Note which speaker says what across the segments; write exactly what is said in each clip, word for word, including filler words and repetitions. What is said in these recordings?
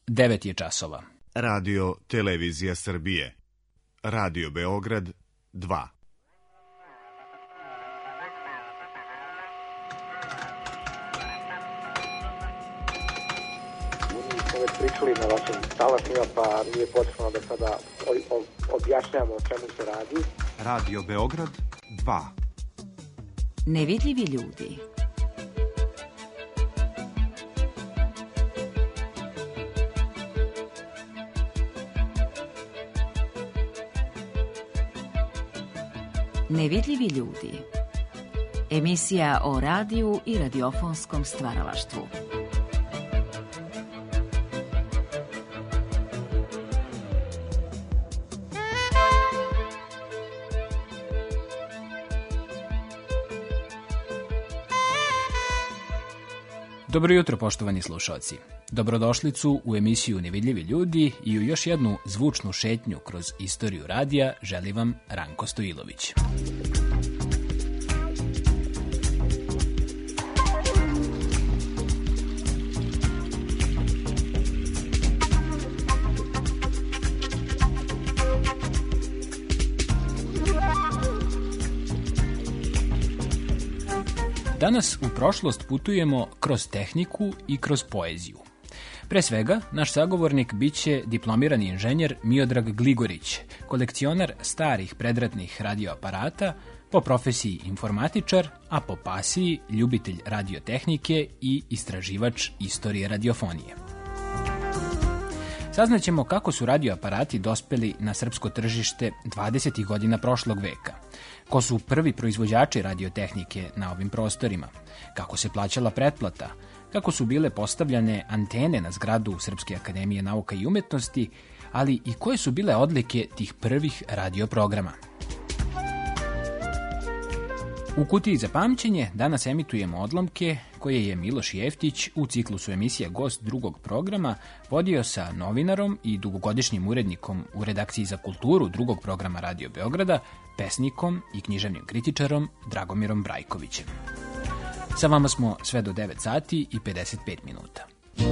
Speaker 1: devet je časova.
Speaker 2: Radio Televizija Srbije. Radio Beograd dva.
Speaker 3: Mi smo već pričali na vašim talasima, pa nije potrebno da sada objašnjamo o čemu se radi.
Speaker 2: Radio Beograd dva.
Speaker 4: Nevidljivi ljudi. Nevidljivi ljudi. Emisija o radiju i radiofonskom stvaralaštvu.
Speaker 1: Dobro jutro, poštovani slušalci. Dobrodošlicu u emisiju Nevidljivi ljudi i u još jednu zvučnu šetnju kroz istoriju radija želi vam Ranko Stojilović. Danas u prošlost putujemo kroz tehniku i kroz poeziju. Pre svega, naš sagovornik biće diplomirani inženjer Miodrag Gligorić, kolekcionar starih predratnih radioaparata, po profesiji informatičar, a po pasiji ljubitelj radiotehnike i istraživač istorije radiofonije. Saznaćemo kako su radioaparati dospeli na srpsko tržište dvadesetih godina prošlog veka, ko su prvi proizvođači radiotehnike na ovim prostorima, kako se plaćala pretplata, kako su bile postavljane antene na zgradu Srpske akademije nauka i umetnosti, ali i koje su bile odlike tih prvih radioprograma. U kutiji za pamćenje danas emitujemo odlomke koje je Miloš Jeftić u ciklusu emisija Gost drugog programa vodio sa novinarom i dugogodišnjim urednikom u redakciji za kulturu drugog programa Radio Beograda, pesnikom i književnim kritičarom Dragomirom Brajkovićem. Sa vama smo sve do devet sati i pedeset pet minuta.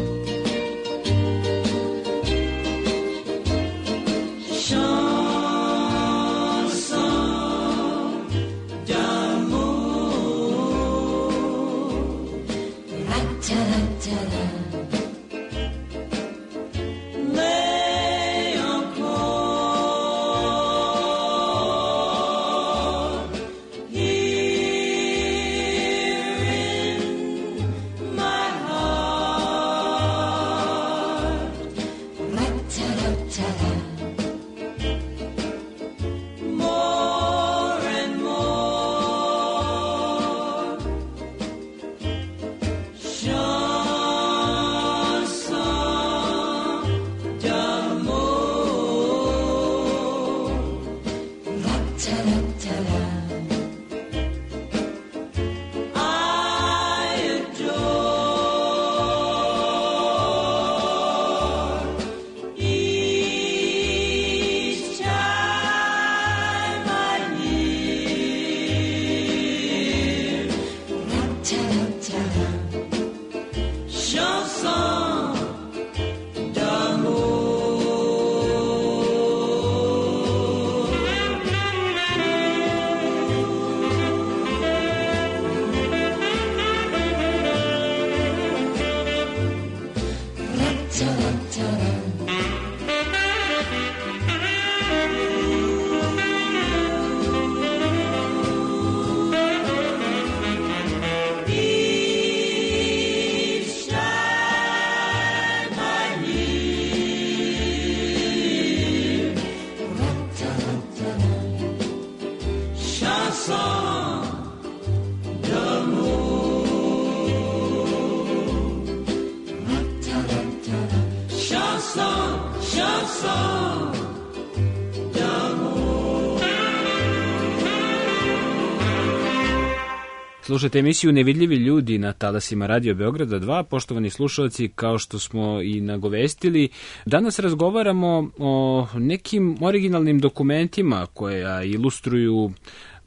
Speaker 1: Slušajte emisiju Nevidljivi ljudi na talasima Radio Beograda dva. Poštovani slušalci, kao što smo i nagovestili, danas razgovaramo o nekim originalnim dokumentima koja ilustruju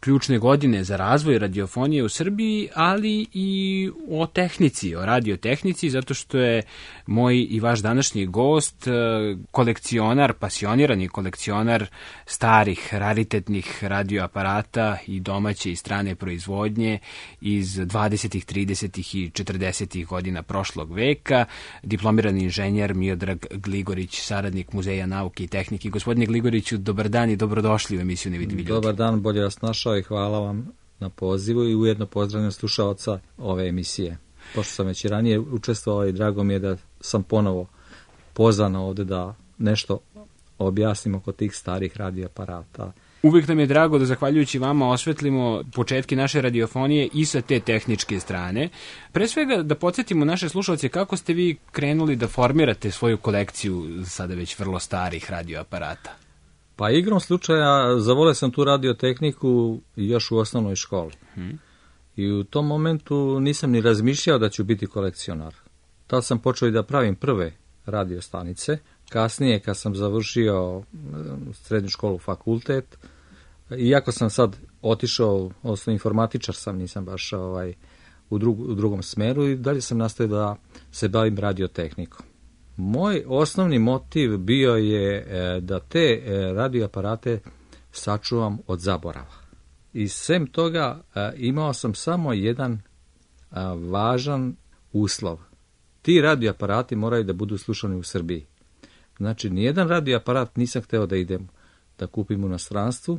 Speaker 1: ključne godine za razvoj radiofonije u Srbiji, ali i o tehnici, o radiotehnici, zato što je moj i vaš današnji gost kolekcionar, pasionirani kolekcionar starih, raritetnih radioaparata i domaće i strane proizvodnje iz dvadesetih, tridesetih i četrdesetih godina prošlog veka, diplomirani inženjer Miodrag Gligorić, saradnik Muzeja nauke i tehnike. Gospodine Gligoriću, dobar dan i dobrodošli u emisiju Nevidljivi ljudi.
Speaker 5: Dobar dan, bolje vas našao i hvala vam na pozivu i ujedno pozdravljam slušaoca ove emisije. Pošto sam već i ranije učestvovao i drago mi je da sam ponovo pozvan ovdje da nešto objasnimo oko tih starih radioaparata.
Speaker 1: Uvijek nam je drago da zahvaljujući vama osvetlimo početke naše radiofonije i sa te tehničke strane. Pre svega da podsjetimo naše slušalce kako ste vi krenuli da formirate svoju kolekciju sada već vrlo starih radioaparata.
Speaker 5: Pa igrom slučaja zavolio sam tu radiotehniku još u osnovnoj školi. Hmm. I u tom momentu nisam ni razmišljao da ću biti kolekcionar. Tad sam počeo i da pravim prve radiostanice. Kasnije, kad sam završio srednju školu, fakultet, iako sam sad otišao, odnosno informatičar sam, nisam baš ovaj, u, drug, u drugom smeru i dalje sam nastavio da se bavim radiotehnikom. Moj osnovni motiv bio je da te radioaparate sačuvam od zaborava. I sem toga imao sam samo jedan važan uslov. Ti radioaparati moraju da budu slušani u Srbiji. Znači, nijedan radioaparat nisam hteo da idem da kupim u inostranstvu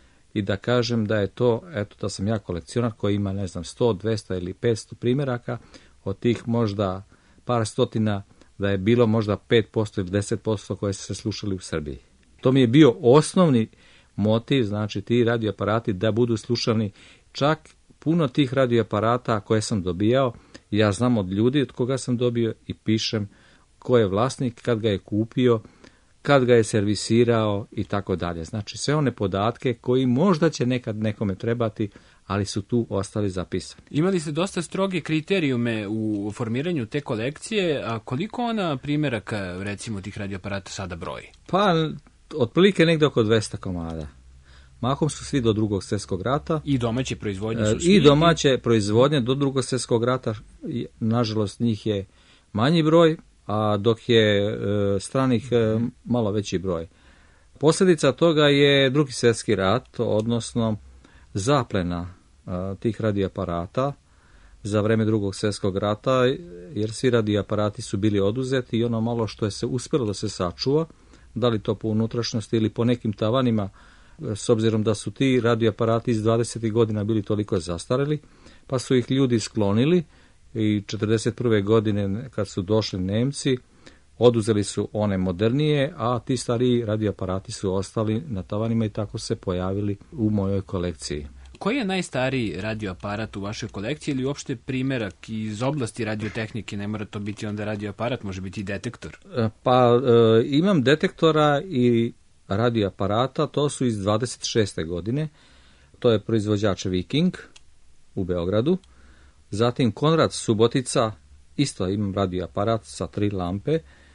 Speaker 5: i da kažem da je to, eto, da sam ja kolekcionar koji ima, ne znam, sto, dvesta ili petsto primjeraka, od tih možda par stotina, da je bilo možda pet posto ili deset posto koje su se slušali u Srbiji. To mi je bio osnovni motiv, znači ti radioaparati da budu slušani. Čak puno tih radioaparata koje sam dobijao, ja znam od ljudi od koga sam dobio i pišem ko je vlasnik, kad ga je kupio, kad ga je servisirao i tako dalje. Znači sve one podatke koji možda će nekad nekome trebati, ali su tu ostali zapisani.
Speaker 1: Imali ste dosta stroge kriterijume u formiranju te kolekcije, a koliko ona primjeraka, recimo, tih radioaparata sada broji?
Speaker 5: Pa, otprilike negdje oko dvesta komada. Mahom su svi do drugog svjetskog rata.
Speaker 1: I domaće proizvodnje su svi?
Speaker 5: I domaće proizvodnje do drugog svjetskog rata, nažalost njih je manji broj, a dok je e, stranih e, malo veći broj. Posljedica toga je drugi svjetski rat, odnosno zaplena e, tih radioaparata za vreme drugog svjetskog rata, jer svi radioaparati su bili oduzeti i ono malo što je se uspjelo da se sačuva, da li to po unutrašnjosti ili po nekim tavanima, s obzirom da su ti radioaparati iz dvadesetih godina bili toliko zastareli, pa su ih ljudi sklonili. I četrdeset prve godine kad su došli Nemci, oduzeli su one modernije, a ti stariji radioaparati su ostali na tavanima i tako se pojavili u mojoj kolekciji.
Speaker 1: Koji je najstariji radioaparat u vašoj kolekciji ili uopšte primjerak iz oblasti radiotehnike? Ne mora to biti onda radioaparat, može biti i detektor.
Speaker 5: Pa e, imam detektora i radioaparata, to su iz dvadeset šeste godine. To je proizvođač Viking u Beogradu. Zatim Konrad Subotica, isto imam radioaparat sa tri lampe.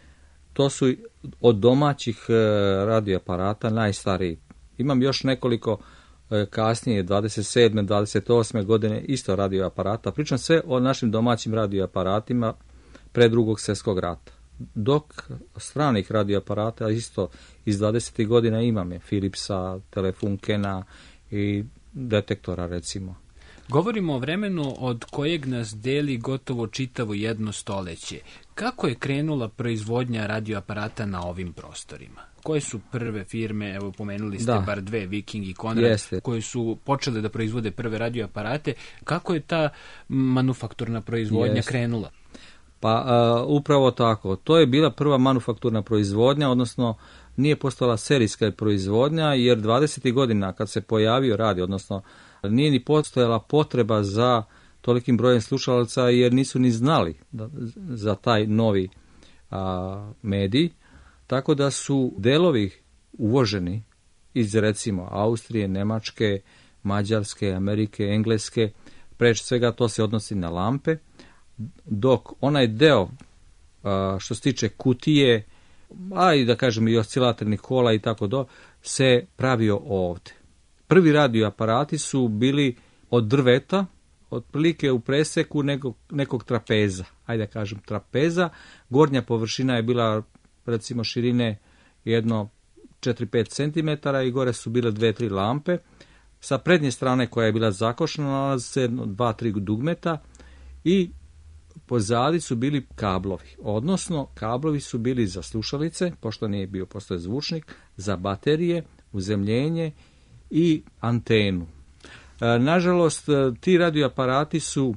Speaker 5: To su od domaćih radioaparata najstariji. Imam još nekoliko kasnije, dvadeset sedme, dvadeset osme godine, isto radioaparata. Pričam sve o našim domaćim radioaparatima pre drugog svjetskog rata. Dok stranih radioaparata isto iz dvadesetih godina imam je Philipsa, Telefunkena i detektora recimo.
Speaker 1: Govorimo o vremenu od kojeg nas deli gotovo čitavo jedno stoleće. Kako je krenula proizvodnja radioaparata na ovim prostorima? Koje su prve firme, evo pomenuli ste da. bar dve, Viking i Konrad, Jeste. koje su počele da proizvode prve radioaparate. Kako je ta manufakturna proizvodnja Jeste. krenula?
Speaker 5: Pa uh, upravo tako. To je bila prva manufakturna proizvodnja, odnosno nije postala serijska proizvodnja, jer dvadesetih godina kad se pojavio radio, odnosno nije ni postojala potreba za tolikim brojem slušalaca, jer nisu ni znali da, za taj novi a, medij, tako da su delovi uvoženi iz recimo Austrije, Nemačke, Mađarske, Amerike, Engleske, preč svega to se odnosi na lampe, dok onaj deo a, što se tiče kutije, a i da kažem i oscilatornih kola i tako do, se pravio ovdje. prvi radio aparati su bili od drveta, otprilike u preseku nekog, nekog trapeza, ajde da kažem trapeza, gornja površina je bila recimo širine jedno četiri do pet centimetara i gore su bile dve, tri lampe. Sa prednje strane koja je bila zakošena nalazi se dva, tri dugmeta i pozadi su bili kablovi, odnosno kablovi su bili za slušalice, pošto nije bio postoje zvučnik, za baterije, uzemljenje i antenu. E, nažalost, ti radioaparati su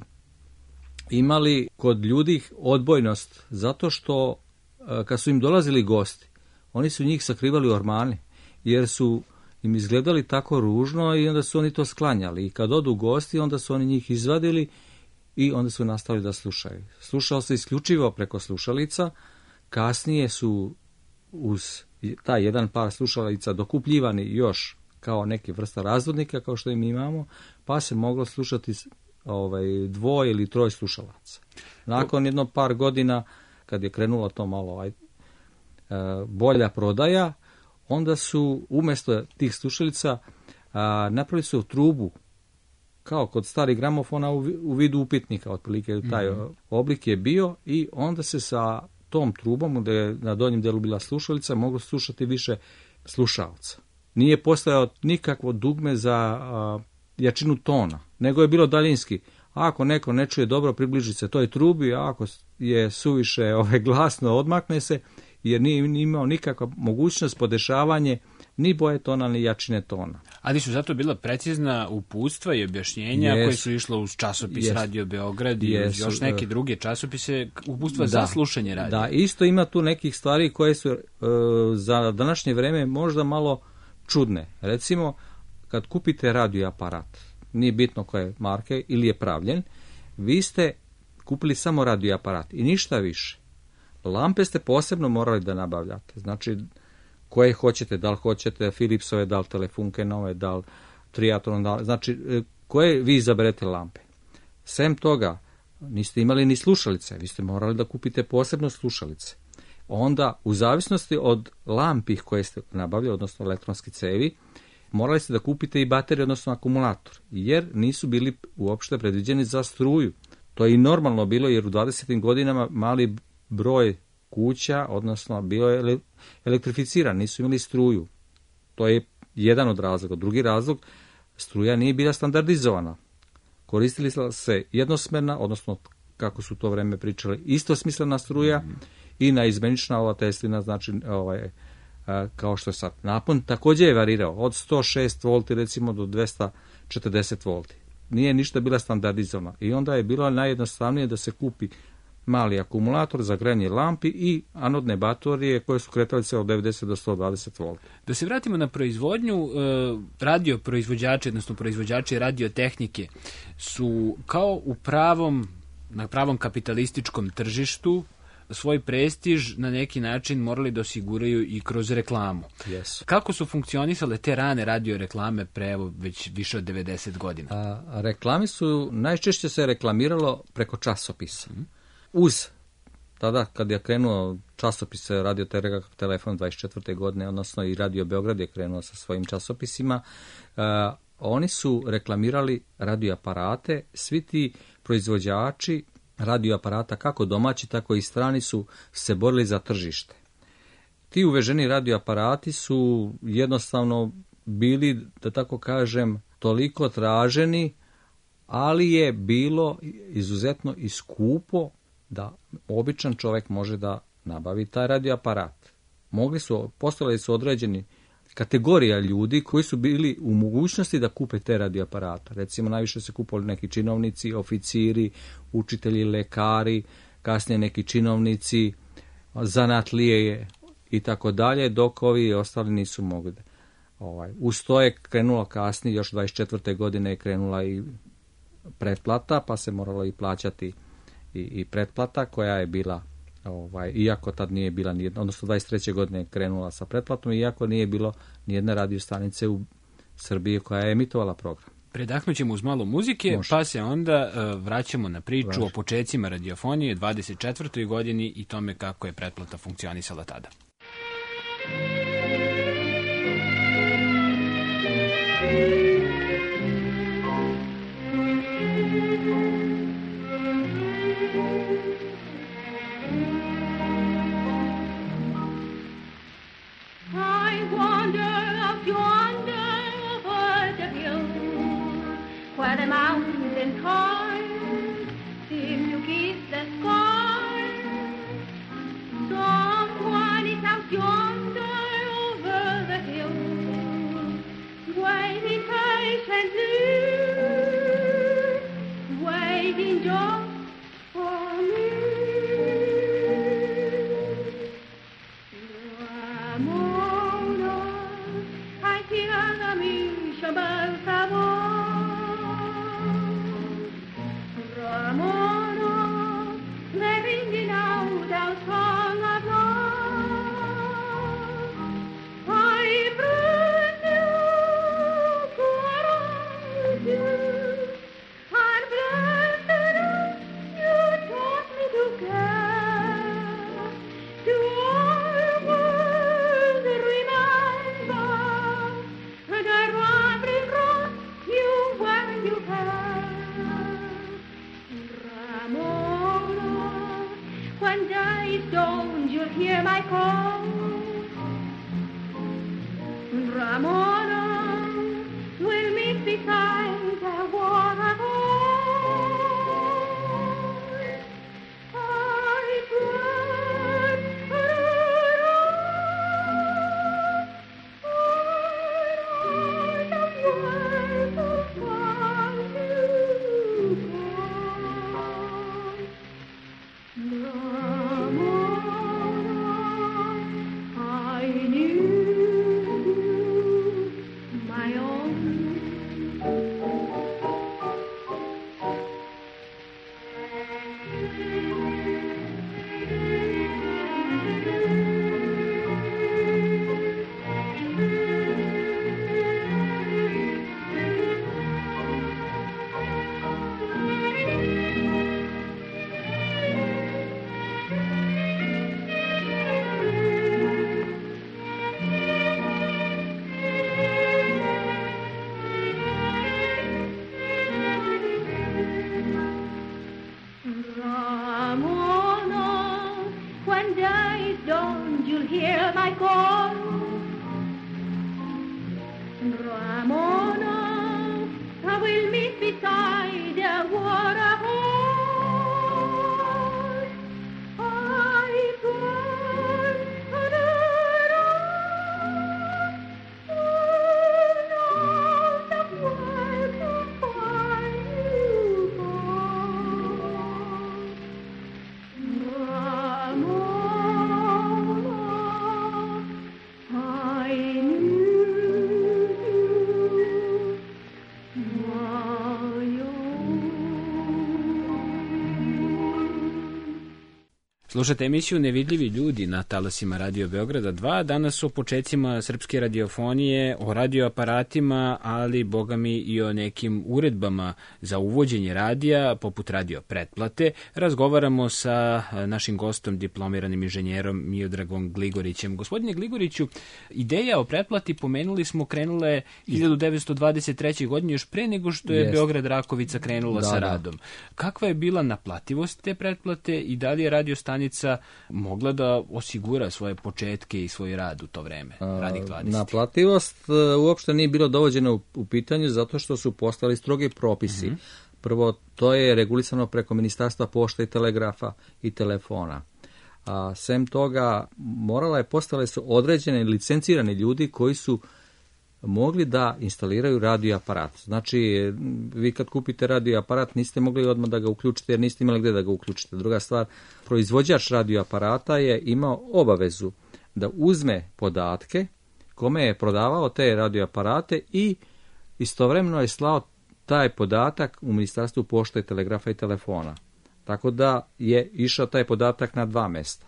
Speaker 5: imali kod ljudi odbojnost, zato što e, kad su im dolazili gosti, oni su njih sakrivali u ormane, jer su im izgledali tako ružno i onda su oni to sklanjali. I kad odu gosti, onda su oni njih izvadili i onda su nastavili da slušaju. Slušao se isključivo preko slušalica, kasnije su uz taj jedan par slušalica dokupljivani još kao neke vrsta razvodnika, kao što im imamo, pa se moglo slušati ovaj, dvoje ili troj slušalaca. Nakon jedno par godina, kad je krenulo to malo ovaj, bolja prodaja, onda su umjesto tih slušalica a, napravili su trubu, kao kod starih gramofona u, u vidu upitnika, otprilike taj mm-hmm. oblik je bio i onda se sa tom trubom, gdje je na donjem delu bila slušalica, moglo slušati više slušalca. Nije postojao nikakvo dugme za a, jačinu tona, nego je bilo daljinski. Ako neko ne čuje dobro, približi se toj trubi, a ako je suviše ove, glasno, odmakne se, jer nije imao nikakva mogućnost podešavanje ni boje tona, ni jačine tona.
Speaker 1: Ali su zato bila precizna uputstva i objašnjenja yes. koje su išla uz časopis yes. Radio Beograd i yes. još neke druge časopise, uputstva da. za slušanje radija.
Speaker 5: Da, isto ima tu nekih stvari koje su e, za današnje vreme možda malo čudne. Recimo, kad kupite radio aparat, nije bitno koje marke ili je pravljen, vi ste kupili samo radio aparat i ništa više. Lampe ste posebno morali da nabavljate. Znači, koje hoćete, da li hoćete Philipsove, da li Telefunkenove, da li Triathlon, da li, znači, koje vi izaberete lampe. Sem toga, niste imali ni slušalice, vi ste morali da kupite posebno slušalice. Onda, u zavisnosti od lampi koje ste nabavljali, odnosno elektronski cevi, morali ste da kupite i bateriju, odnosno akumulator, jer nisu bili uopšte predviđeni za struju. To je i normalno bilo, jer u dvadesetim godinama mali broj kuća, odnosno bio je elektrificiran, nisu imali struju. To je jedan od razloga. Drugi razlog, struja nije bila standardizovana. Koristili se jednosmerna, odnosno, kako su to vreme pričali, istosmislena struja mm. i naizmenična ova Teslina, znači ovaj, kao što je sad. Napon također je varirao od sto šest volti recimo do dvesta četrdeset volti. Nije ništa bila standardizovana. I onda je bilo najjednostavnije da se kupi mali akumulator za grejanje lampi i anodne baterije koje su kretali se od devedeset do sto dvadeset volti.
Speaker 1: Da se vratimo na proizvodnju, radio proizvođači, odnosno proizvođači radiotehnike su kao u pravom, na pravom kapitalističkom tržištu svoj prestiž na neki način morali da osiguraju i kroz reklamu.
Speaker 5: Yes.
Speaker 1: Kako su funkcionisale te rane radio reklame pre evo, već više od devedeset godina?
Speaker 5: A, reklame su, najčešće se reklamiralo preko časopisa. Mm. Uz, tada kad je krenuo časopis Radio Telefon dvadeset četvrte godine, odnosno i Radio Beograd je krenuo sa svojim časopisima, uh, oni su reklamirali radioaparate, svi ti proizvođači radioaparata, kako domaći, tako i strani, su se borili za tržište. Ti uveženi radioaparati su jednostavno bili, da tako kažem, toliko traženi, ali je bilo izuzetno i skupo da običan čovjek može da nabavi taj radioaparat. Mogli su, postojali su određeni kategorija ljudi koji su bili u mogućnosti da kupe te radioaparate. Recimo, najviše se kupovali neki činovnici, oficiri, učitelji, lekari, kasnije neki činovnici, zanatlije i tako dalje, dok ovi ostali nisu mogli. Ovaj, uz to je krenula kasnije, još dvadeset četvrte godine je krenula i pretplata, pa se moralo i plaćati i, i pretplata koja je bila, ovaj, iako tad nije bila nijedna, odnosno dvadeset treće godine je krenula sa pretplatom, iako nije bilo nijedne radio stanice u Srbiji koja je emitovala program.
Speaker 1: Predahnut ćemo uz malo muzike, Može. pa se onda uh, vraćamo na priču Vraži. o počecima radiofonije dvadeset četvrtoj godini i tome kako je pretplata funkcionisala tada. Thank you.
Speaker 6: o'er the mountain high, seem to kiss the sky. Someone is out yonder over the hill, waiting patiently, waiting just for me. Ramona, I hear the mission bells of old. Ramona, they're ringing out our song of love. I bring you, caress you, and blessed you taught me to care, to always remember the rambling road you wear in your hair. Ramona, when day is dawn, you'll hear my call. Ramona, we'll meet beside the waterfall. I pray, I knew my own. Ramona, when day is dawn, you'll hear my call. Ramona, I will meet beside the waterfall. I pray,
Speaker 1: Slušate emisiju Nevidljivi ljudi na talasima Radio Beograda dva. Danas o počecima srpske radiofonije, o radioaparatima, ali boga mi i o nekim uredbama za uvođenje radija, poput radio pretplate. Razgovaramo sa našim gostom, diplomiranim inženjerom Miodragom Gligorićem. Gospodine Gligoriću, ideja o pretplati, pomenuli smo, krenula je hiljadu devetsto dvadeset treće. godine, još pre nego što je Jest. Beograd Rakovica krenula da, sa radom. Da. Kakva je bila naplativost te pretplate i da li je radio stanica mogla da osigura svoje početke i svoj rad u to vreme, radnih dvadeset?
Speaker 5: Naplativost uopšte nije bilo dovođena u, u pitanju zato što su postali strogi propisi. Mm-hmm. Prvo, to je regulisano preko Ministarstva pošte i telegrafa i telefona. A sem toga, morala je postale su određene licencirani ljudi koji su mogli da instaliraju radio aparat. Znači, vi kad kupite radio aparat niste mogli odmah da ga uključite jer niste imali gde da ga uključite. Druga stvar, proizvođač radio aparata je imao obavezu da uzme podatke kome je prodavao te radio aparate i istovremeno je slao taj podatak u Ministarstvu pošte, telegrafa i telefona. Tako da je išao taj podatak na dva mesta.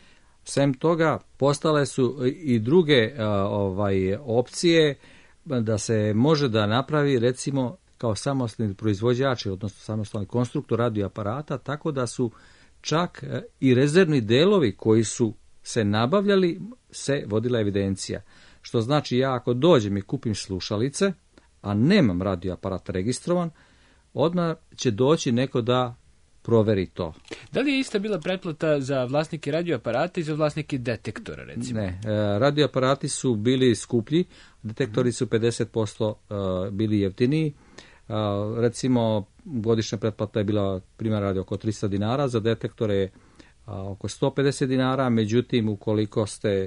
Speaker 5: Sem toga, postale su i druge uh, ovaj, opcije da se može da napravi, recimo, kao samostalni proizvođači, odnosno samostalni konstruktor radio aparata, tako da su čak uh, i rezervni delovi koji su se nabavljali, se vodila evidencija. Što znači, ja ako dođem i kupim slušalice, a nemam radio aparat registrovan, odmah će doći neko da proveri to.
Speaker 1: Da li je ista bila pretplata za vlasnike radioaparata i za vlasnike detektora, recimo?
Speaker 5: Ne, radioaparati su bili skuplji, detektori su pedeset posto bili jeftiniji. A, recimo, godišnja pretplata je bila primjer radi oko tristo dinara, za detektore a, oko sto pedeset dinara, međutim, ukoliko ste e,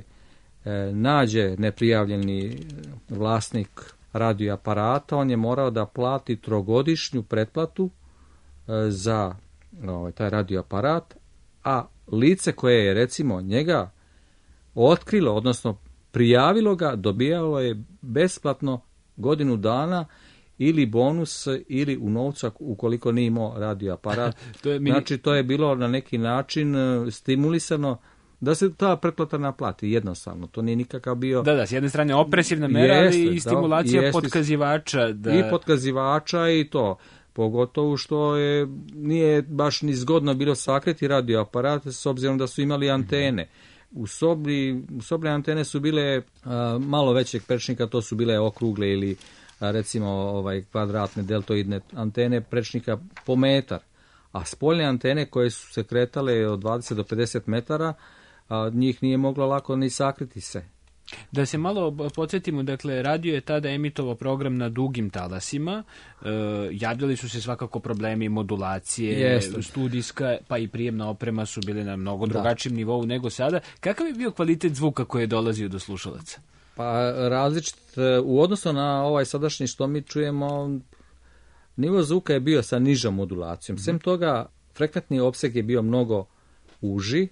Speaker 5: nađe neprijavljeni vlasnik radio aparata, on je morao da plati trogodišnju pretplatu e, za ovaj, taj radio aparat, a lice koje je recimo njega otkrilo, odnosno prijavilo ga, dobijalo je besplatno godinu dana ili bonus ili u novcu ukoliko nije imao radio aparat. to je mi... Znači to je bilo na neki način stimulisano da se ta pretplata naplati jednostavno. To nije nikakav bio...
Speaker 1: Da, da, s jedne strane opresivna mera, jeste, ali i stimulacija da, potkazivača. Da...
Speaker 5: I potkazivača i to. Pogotovo što je, nije baš ni zgodno bilo sakriti radio aparate s obzirom da su imali antene. U sobi, sobne antene su bile a, malo većeg prečnika, to su bile okrugle ili a, recimo ovaj kvadratne deltoidne antene prečnika po metar. A spoljne antene koje su se kretale od dvadeset do pedeset metara, a, njih nije moglo lako ni sakriti se.
Speaker 1: Da se malo podsjetimo, dakle, radio je tada emitovao program na dugim talasima, e, javljali su se svakako problemi modulacije,
Speaker 5: Jeste.
Speaker 1: studijska, pa i prijemna oprema su bile na mnogo drugačijem da. nivou nego sada. Kakav je bio kvalitet zvuka koji je dolazio do slušalaca?
Speaker 5: Pa različit, u odnosu na ovaj sadašnji što mi čujemo, nivo zvuka je bio sa nižom modulacijom. Mm. Sem toga, frekventni opseg je bio mnogo uži,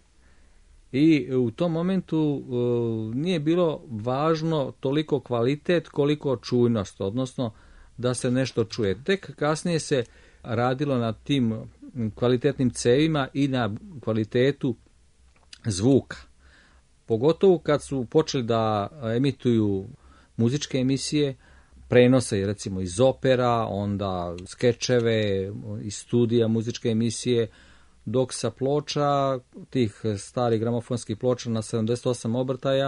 Speaker 5: i u tom momentu uh, nije bilo važno toliko kvalitet koliko čujnost, odnosno da se nešto čuje. Tek kasnije se radilo na tim kvalitetnim cevima i na kvalitetu zvuka. Pogotovo kad su počeli da emituju muzičke emisije, prenose recimo iz opera, onda skečeve, iz studija muzičke emisije, dok sa ploča, tih starih gramofonskih ploča na sedamdeset osam obrtaja,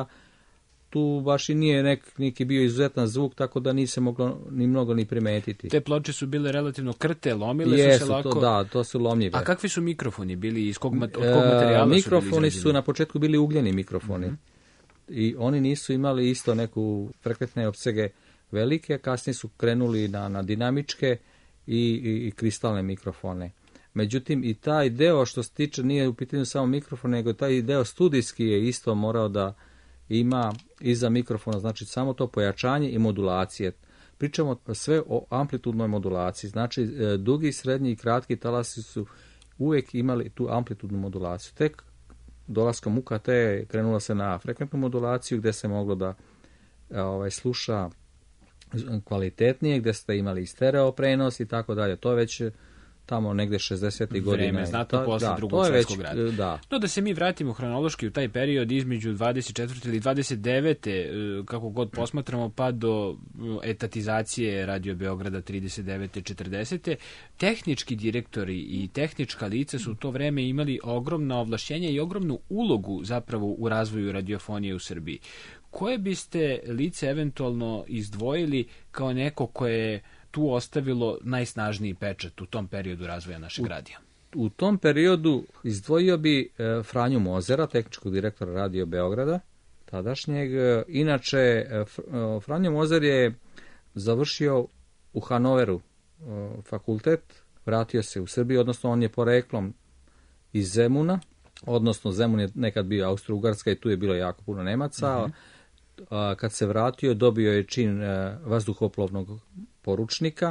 Speaker 5: tu baš i nije nek, neki bio izuzetan zvuk, tako da nije se moglo ni mnogo ni primetiti.
Speaker 1: Te ploče su bile relativno krte, lomile
Speaker 5: Jesu,
Speaker 1: su se lako...
Speaker 5: To, da, to su lomljive.
Speaker 1: A kakvi su mikrofoni bili, iz kog, mat... od kog materijala
Speaker 5: e, mikrofoni
Speaker 1: su bili izrađeni?
Speaker 5: su na početku bili ugljeni mikrofoni. Mm-hmm. I oni nisu imali isto neku frekventne opsege velike, a kasnije su krenuli na, na dinamičke i, i, i kristalne mikrofone. Međutim, i taj deo što se tiče nije u pitanju samo mikrofon, nego taj deo studijski je isto morao da ima iza mikrofona, znači samo to pojačanje i modulacije. Pričamo sve o amplitudnoj modulaciji, znači dugi, srednji i kratki talasi su uvijek imali tu amplitudnu modulaciju. Tek dolaskom U K T krenulo se na frekventnu modulaciju gdje se moglo da ovaj, sluša kvalitetnije, gdje ste imali i stereo prenos i tako dalje. To je već tamo negde šezdesetih godina.
Speaker 1: Vreme, znatno posle
Speaker 5: da,
Speaker 1: drugog svjetskog
Speaker 5: već,
Speaker 1: rata.
Speaker 5: Da.
Speaker 1: No da se mi vratimo hronološki u taj period između dvadeset četvrte ili dvadeset devete kako god posmatramo, pa do etatizacije Radio Beograda trideset devete četrdesete tehnički direktori i tehnička lica su u to vreme imali ogromna ovlašćenja i ogromnu ulogu zapravo u razvoju radiofonije u Srbiji. Koje biste lice eventualno izdvojili kao neko koje je tu ostavilo najsnažniji pečat u tom periodu razvoja našeg
Speaker 5: u,
Speaker 1: radija?
Speaker 5: U tom periodu izdvojio bi e, Franju Mozera, tehničkog direktora Radio Beograda, tadašnjeg. E, inače, e, Franjo Mozer je završio u Hanoveru e, fakultet, vratio se u Srbiju, odnosno on je poreklom iz Zemuna, odnosno Zemun je nekad bio Austro-Ugarska i tu je bilo jako puno Nemaca. Uh-huh. A, kad se vratio, dobio je čin e, vazduhoplovnog poručnika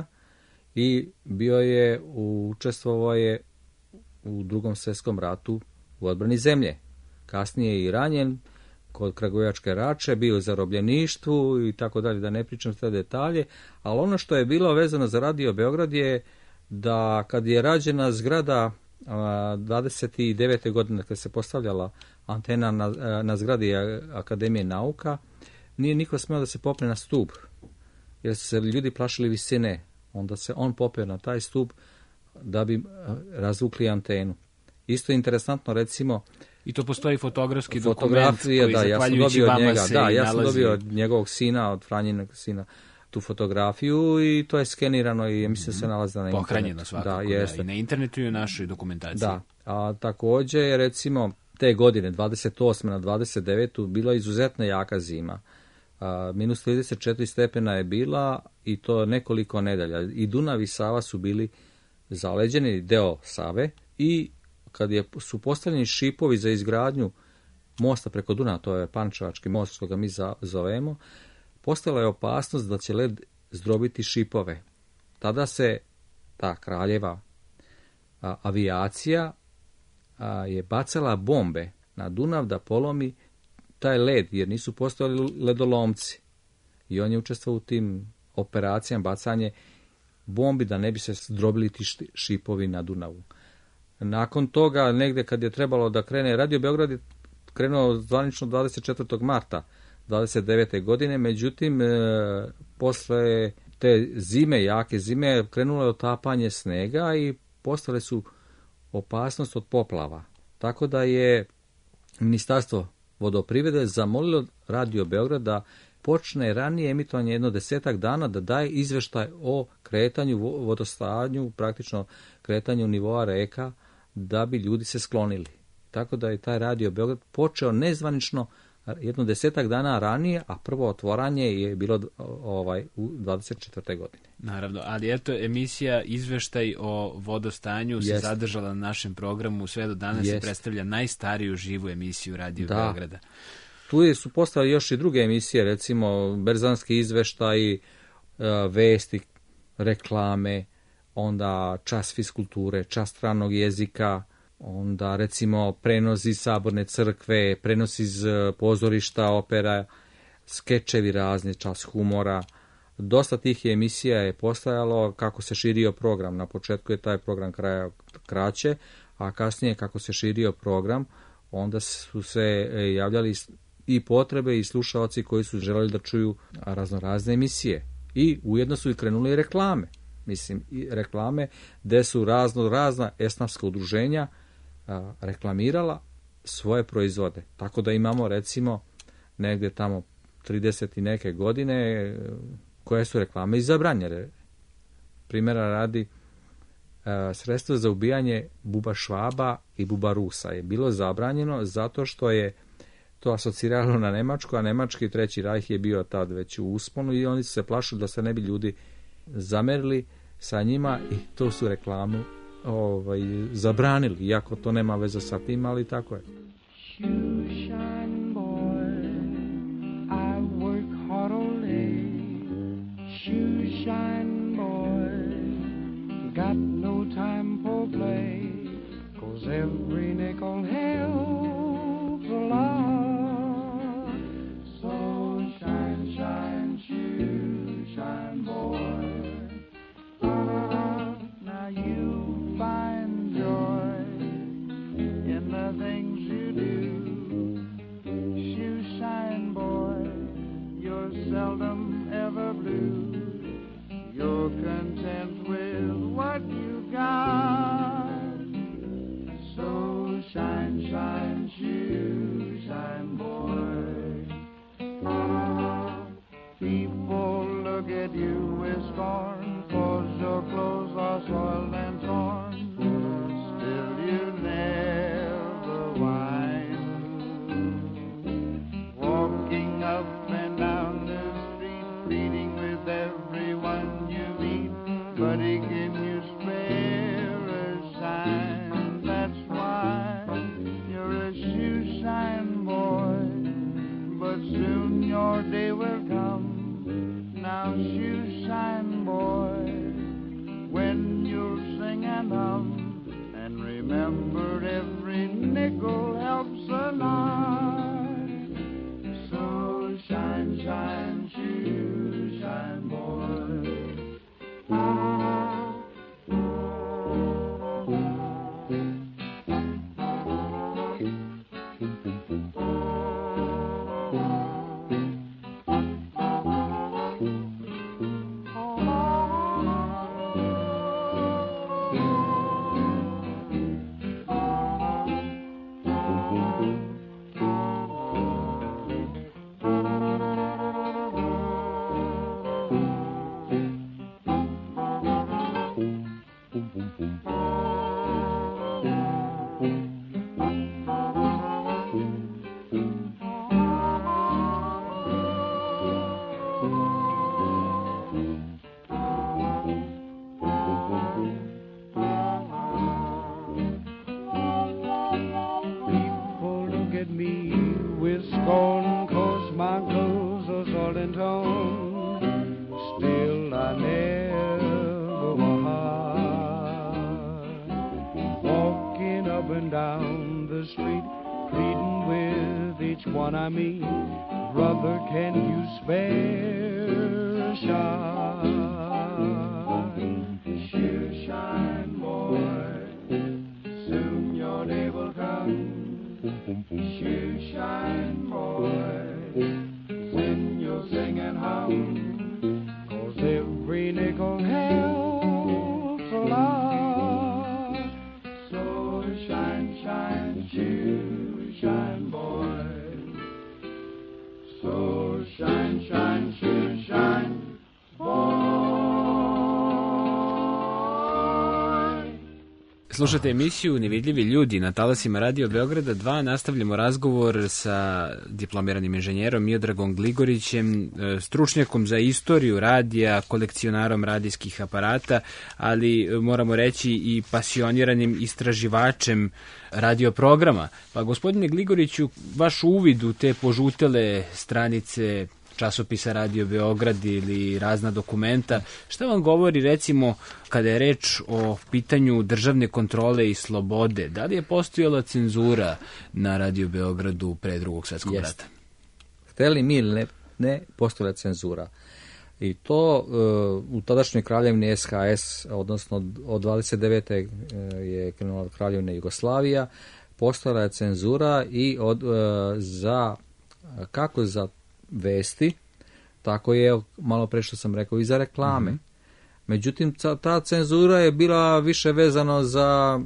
Speaker 5: i bio je, učestvovao je u Drugom svjetskom ratu u odbrani zemlje. Kasnije je i ranjen kod Kragujevačke rače, bio u zarobljeništvu i tako dalje, da ne pričam sve detalje, ali ono što je bilo vezano za Radio Beograd je da kad je rađena zgrada dvadeset devete godine kad se postavljala antena na, na zgradi Akademije nauka, nije niko smeo da se popne na stup, jer su se ljudi plašili visine. Onda se on popeo na taj stup da bi razvukli antenu. Isto je interesantno, recimo,
Speaker 1: i to postoji fotografski dokument koji,
Speaker 5: da, ja sam dobio od njega, da, ja sam
Speaker 1: nalazi...
Speaker 5: dobio od njegovog sina, od Franjinog sina, tu fotografiju i to je skenirano i mislim se nalazi na internetu.
Speaker 1: Pohranjeno svakako, da, jeste. Da, i na internetu i u našoj dokumentaciji.
Speaker 5: Da, a također je recimo te godine, dvadeset osme na dvadeset devetu bila izuzetno jaka zima. A, minus trideset četiri stepena je bila i to nekoliko nedelja. I Dunav i Sava su bili zaleđeni, deo Save, i kad je, su postavljeni šipovi za izgradnju mosta preko Dunava, to je Pančevački most što ga mi zovemo, postala je opasnost da će led zdrobiti šipove. Tada se ta kraljeva a, avijacija a, je bacala bombe na Dunav da polomi taj led, jer nisu postojali ledolomci. I on je učestvovao u tim operacijama bacanje bombi da ne bi se zdrobili ti šipovi na Dunavu. Nakon toga, negde kad je trebalo da krene, Radio Beograd je krenuo zvanično dvadeset četvrtog marta dvadeset devete godine, međutim, e, posle te zime, jake zime, krenulo je otapanje snega i postale su opasnost od poplava. Tako da je Ministarstvo vodoprivrede zamolilo Radio Beograd da počne ranije emitovanje jedno desetak dana, da daje izveštaj o kretanju, vodostanju, praktično kretanju nivoa reka, da bi ljudi se sklonili. Tako da je taj Radio Beograd počeo nezvanično jedno desetak dana ranije, a prvo otvaranje je bilo ovaj u dvadeset četvrte godine.
Speaker 1: Naravno, ali eto, emisija Izveštaj o vodostanju se
Speaker 5: Jest.
Speaker 1: zadržala na našem programu, sve do danas
Speaker 5: Jest.
Speaker 1: se predstavlja najstariju živu emisiju Radio
Speaker 5: Da.
Speaker 1: Beograda.
Speaker 5: Tu su postale još i druge emisije, recimo Berzanski izveštaj, vesti, reklame, onda čas fiskulture, čas stranog jezika, onda recimo prenosi Saborne crkve, prenosi iz pozorišta, opera, skečevi razni, čas humora. Dosta tih emisija je postojalo kako se širio program. Na početku je taj program kraja kraće, a kasnije kako se širio program, onda su se javljali i potrebe i slušaoci koji su želeli da čuju raznorazne emisije. I ujedno su i krenuli i reklame. Mislim, i reklame gde su razno razna esnafska udruženja a, reklamirala svoje proizvode. Tako da imamo recimo negde tamo trideset i neke godine koje su reklame i zabranjene. Primjera radi, a, sredstvo za ubijanje buba Švaba i buba Rusa je bilo zabranjeno zato što je to asociralo na Nemačku, a Nemački treći rajh je bio tad već u usponu i oni su se plašili da se ne bi ljudi zamerili sa njima i to su reklamu ovaj, zabranili, iako to nema veze sa tim, ali tako je. Shoeshine boy, I work hard all day. Shoeshine boy, got no time for play, 'cause every nickel helps a lot. So shine, shine, shoeshine boy. Now you find joy in the things you do. Shoeshine boy, you're seldom ever blue. You're content with what you got. So shine, shine, shoeshine boy. People look at you with scorn, 'cause your clothes are soiled and torn. Still you never whine. Walking up and down the street, pleading with everyone you meet. Buddy, can you spare a shine? That's why you're a shoeshine boy. But soon your day will come. Now shoeshine boy, when you'll sing and hum, and remember every nickel helps a lot. So shine, shine, shoeshine boy.
Speaker 7: town, 'cause my clothes are all in town. Still I never was high. Walking up and down the street, pleading with each one I meet, brother, can you spare a shine? Shoe shine, boy, soon your day will come. Shoe shine, boy, when you'll sing and hum, 'cause every nickel helps a lot. So shine, shine, shoe shine, boy. So shine, shine, shoe shine, boy.
Speaker 1: Slušate emisiju Nevidljivi ljudi na talasima Radio Beograda dva. Nastavljamo razgovor sa diplomiranim inženjerom Miodragom Gligorićem, stručnjakom za istoriju radija, kolekcionarom radijskih aparata, ali moramo reći i pasioniranim istraživačem radioprograma. Pa gospodine Gligoriću, vaš uvid u te požutele stranice časopisa Radio Beograd ili razna dokumenta, šta vam govori recimo kada je reč o pitanju državne kontrole i slobode? Da li je postojala cenzura na Radio Beogradu pre drugog svjetskog
Speaker 5: Jest.
Speaker 1: rata?
Speaker 5: Hteli mi ili ne, ne postojala cenzura. I to uh, u tadašnjoj kraljevini S H S, odnosno od dvadeset devete je krenula kraljevina Jugoslavija, postojala je cenzura i od, uh, za kako za vesti, tako je malo pre što sam rekao i za reklame. Mm-hmm. Međutim, ta, ta cenzura je bila više vezano za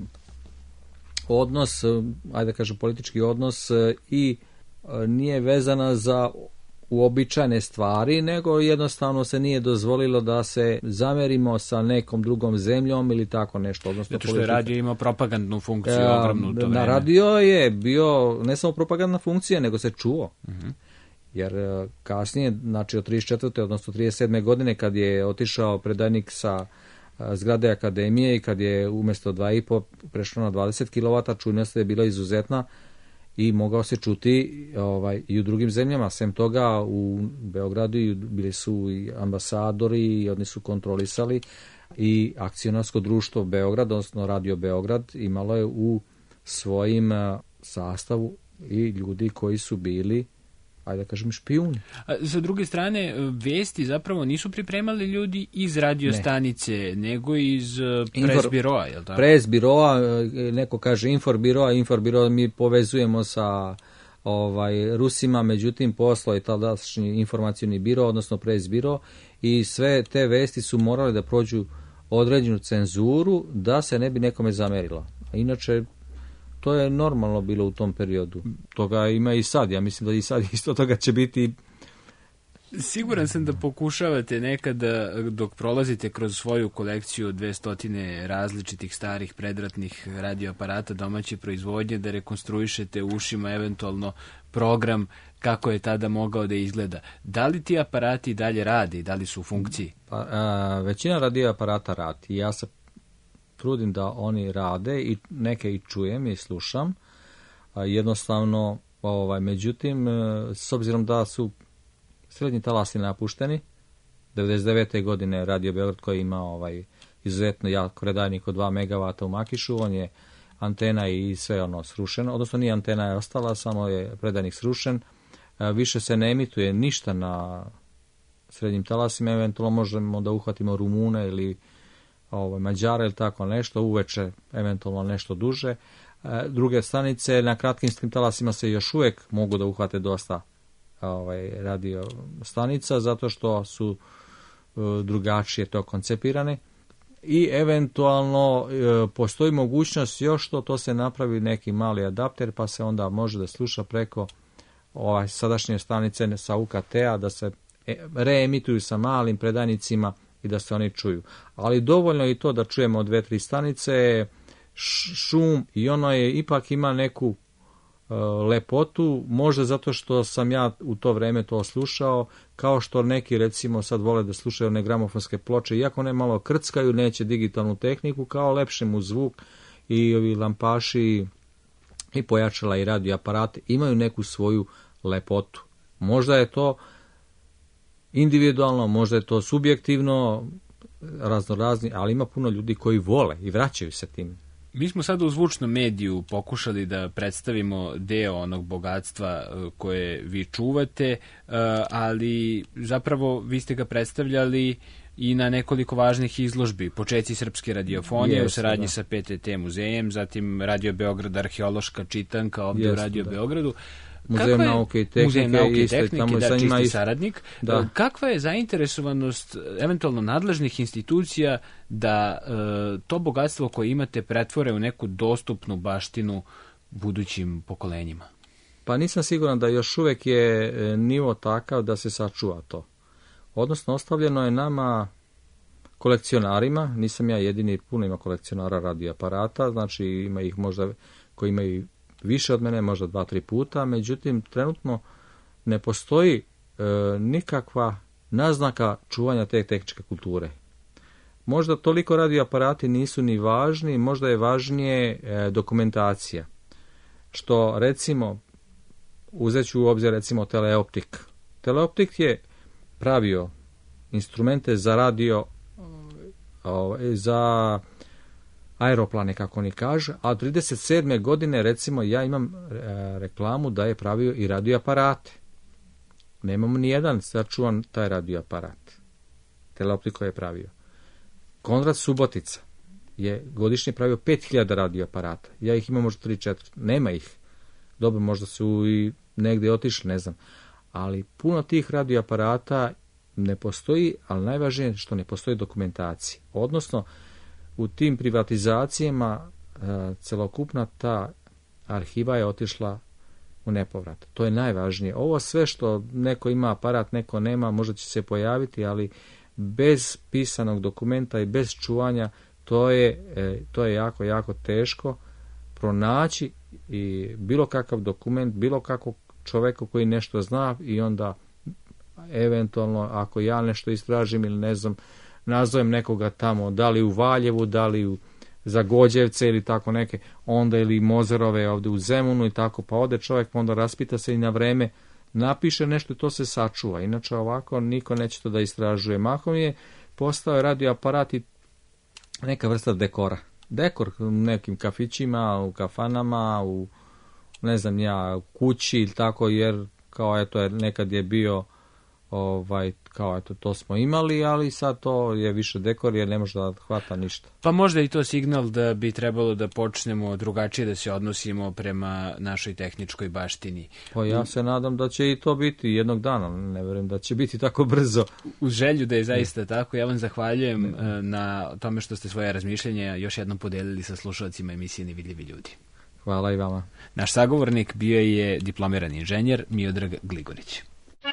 Speaker 5: odnos, ajde da kažem politički odnos, i nije vezana za uobičajene stvari, nego jednostavno se nije dozvolilo da se zamerimo sa nekom drugom zemljom ili tako nešto. Odnosno,
Speaker 1: zato što je radio imao propagandnu funkciju e, ogromnu u to vreme.
Speaker 5: Na radio je bio ne samo propagandna funkcija, nego se čuo. Mm-hmm. Jer kasnije, znači od trideset četvrte odnosno trideset sedme godine, kad je otišao predajnik sa zgrade akademije i kad je umjesto dva i po prešlo na dvadeset kilovata, čujnost je bila izuzetna i mogao se čuti ovaj, i u drugim zemljama. Sem toga, u Beogradu bili su i ambasadori i oni su kontrolisali i akcionarsko društvo Beograd, odnosno Radio Beograd, imalo je u svojim sastavu i ljudi koji su bili, ajde da kažem, špijuni.
Speaker 1: A sa druge strane, vesti zapravo nisu pripremali ljudi iz radiostanice, ne. nego iz presbiroa, je li tako?
Speaker 5: Presbiroa, neko kaže inforbiroa, inforbiroa mi povezujemo sa ovaj, Rusima, međutim poslo je tadašnji informacioni biro, odnosno presbiro, i sve te vesti su morale da prođu određenu cenzuru da se ne bi nekome zamerila. Inače, to je normalno bilo u tom periodu. Toga ima i sad. Ja mislim da i sad isto toga će biti.
Speaker 1: Siguran sam da pokušavate nekada, dok prolazite kroz svoju kolekciju dvesta različitih starih predratnih radioaparata domaće proizvodnje, da rekonstruišete ušima eventualno program kako je tada mogao da izgleda. Da li ti aparati dalje rade i da li su u funkciji?
Speaker 5: Pa, a, većina radioaparata radi. Ja se trudim da oni rade i neke i čujem i slušam. A, jednostavno, ovaj, međutim, s obzirom da su srednji talasi napušteni, devedeset devete godine Radio Beograd koji ima ovaj, izuzetno jak predajnik od dva megavata u Makišu, on je antena i sve ono srušeno, odnosno nije antena je ostala, samo je predajnik srušen. A, više se ne emituje ništa na srednjim talasima, eventualno možemo da uhvatimo Rumune ili ovaj, Mađara ili tako nešto, uveče eventualno nešto duže. E, druge stanice na kratkim talasima se još uvijek mogu da uhvate dosta ovaj, radio stanica, zato što su e, drugačije to koncipirane i eventualno e, postoji mogućnost još što to se napravi neki mali adapter, pa se onda može da sluša preko ovaj, sadašnje stanice sa U K T-a, da se reemituju sa malim predajnicima i da se oni čuju. Ali dovoljno je i to da čujemo dve, tri stanice, šum, i ono je ipak ima neku uh, lepotu, možda zato što sam ja u to vreme to slušao, kao što neki recimo sad vole da slušaju one gramofonske ploče, iako ne malo krckaju, neće digitalnu tehniku, kao lepše mu zvuk i ovi lampaši i pojačala i radio aparate imaju neku svoju lepotu. Možda je to individualno, možda je to subjektivno, raznorazni, ali ima puno ljudi koji vole i vraćaju se tim.
Speaker 1: Mi smo sada u zvučnom mediju pokušali da predstavimo deo onog bogatstva koje vi čuvate, ali zapravo vi ste ga predstavljali i na nekoliko važnih izložbi. Počeci srpske radiofonije, yes, u saradnji da. sa P T T muzejem, zatim Radio Beograd, arheološka čitanka ovdje yes, u Radio da. Beogradu.
Speaker 5: Muzej nauke i tehnike,
Speaker 1: Muzej nauke i
Speaker 5: isto,
Speaker 1: tehnike,
Speaker 5: tamo
Speaker 1: da,
Speaker 5: čisti
Speaker 1: ima
Speaker 5: saradnik.
Speaker 1: Da. Kakva je zainteresovanost eventualno nadležnih institucija da e, to bogatstvo koje imate pretvore u neku dostupnu baštinu budućim pokolenjima?
Speaker 5: Pa nisam siguran da još uvijek je nivo takav da se sačuva to. Odnosno, ostavljeno je nama kolekcionarima, nisam ja jedini, puno ima kolekcionara radioaparata, znači ima ih možda koji imaju više od mene, možda dva, tri puta, međutim, trenutno ne postoji e, nikakva naznaka čuvanja te tehničke kulture. Možda toliko radioaparati nisu ni važni, možda je važnije e, dokumentacija. Što, recimo, uzet ću u obzir, recimo, Teleoptik. Teleoptik je pravio instrumente za radio, o, za aeroplane, kako oni kažu, a od trideset sedme godine, recimo, ja imam e, reklamu da je pravio i radioaparate. Nemamo ni jedan sačuvan taj radioaparat. Teleoptiko je pravio. Konrad Subotica je godišnje pravio pet hiljada radioaparata. Ja ih imam možda tri četiri. Nema ih. Dobro, možda su i negdje otišli, ne znam. Ali puno tih radioaparata ne postoji, ali najvažnije je što ne postoji dokumentacija. Odnosno, u tim privatizacijama e, celokupna ta arhiva je otišla u nepovrat. To je najvažnije. Ovo sve što neko ima aparat, neko nema, možda će se pojaviti, ali bez pisanog dokumenta i bez čuvanja to je, e, to je jako, jako teško pronaći i bilo kakav dokument, bilo kakvog čoveka koji nešto zna i onda eventualno ako ja nešto istražim ili ne znam, nazovem nekoga tamo, da li u Valjevu, da li u Zagođevce ili tako neke, onda ili Mozerove ovdje u Zemunu i tako, pa ode čovjek, pa onda raspita se i na vreme napiše nešto i to se sačuva. Inače ovako niko neće to da istražuje. Mahom je postao radioaparat i neka vrsta dekora. Dekor u nekim kafićima, u kafanama, u ne znam ja, u kući ili tako, jer kao eto, nekad je bio ovaj, kao eto, to smo imali, ali sad to je više dekor jer ne može da hvata ništa.
Speaker 1: Pa možda i to signal da bi trebalo da počnemo drugačije da se odnosimo prema našoj tehničkoj baštini.
Speaker 5: Pa ja se nadam da će i to biti jednog dana, ne verujem da će biti tako brzo.
Speaker 1: Uz želju da je zaista ne. tako, ja vam zahvaljujem ne. na tome što ste svoje razmišljenja još jednom podelili sa slušalcima emisije Nevidljivi ljudi.
Speaker 5: Hvala i vama.
Speaker 1: Naš sagovornik bio je diplomirani inženjer Miodrag Gligorić.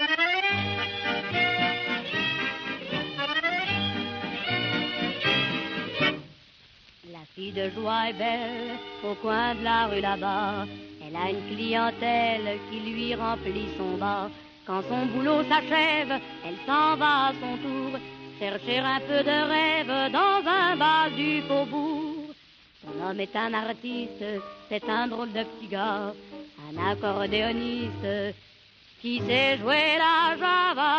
Speaker 6: Fille de joie est belle au coin de la rue là-bas. Elle a une clientèle qui lui remplit son bas. Quand son boulot s'achève, elle s'en va à son tour chercher un peu de rêve dans un bal du faubourg. Son homme est un artiste, c'est un drôle de petit gars, un accordéoniste qui sait jouer la java.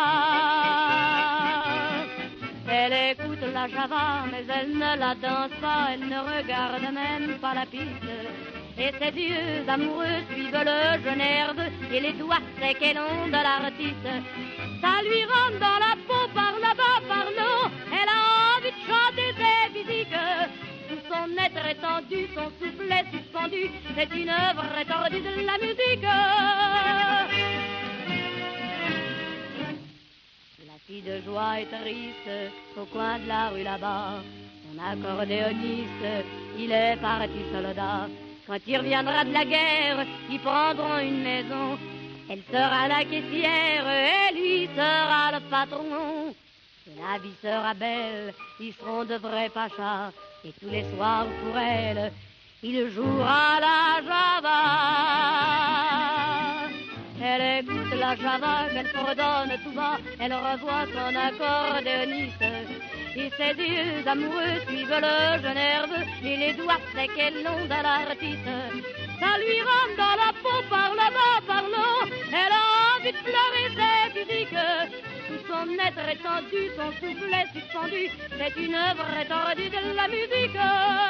Speaker 6: Elle écoute la java, mais elle ne la danse pas, elle ne regarde même pas la piste. Et ses yeux amoureux suivent le jeune herbe et les doigts secs et longs de l'artiste. Ça lui rentre dans la peau par là-bas, par là. Elle a envie de chanter ses physiques. Tout son être étendu, son souffle est suspendu. C'est une œuvre étendue de la musique. Fille de joie et triste, au coin de la rue là-bas, son accordéoniste, il est parti soldat. Quand il reviendra de la guerre, ils prendront une maison. Elle sera la caissière et lui sera le patron. Et la vie sera belle, ils seront de vrais pachas. Et tous les soirs pour elle, il jouera la java. Elle écoute la java qu'elle fredonne tout bas. Elle revoit son accordéoniste. Et ses yeux amoureux suivent le jeune herbe. Et les doigts secs et longs de l'artiste. Ça lui rentre dans la peau par là-bas, par là. Elle a envie de pleurer son être étendu, son soufflet suspendu, c'est une œuvre étendue de la musique.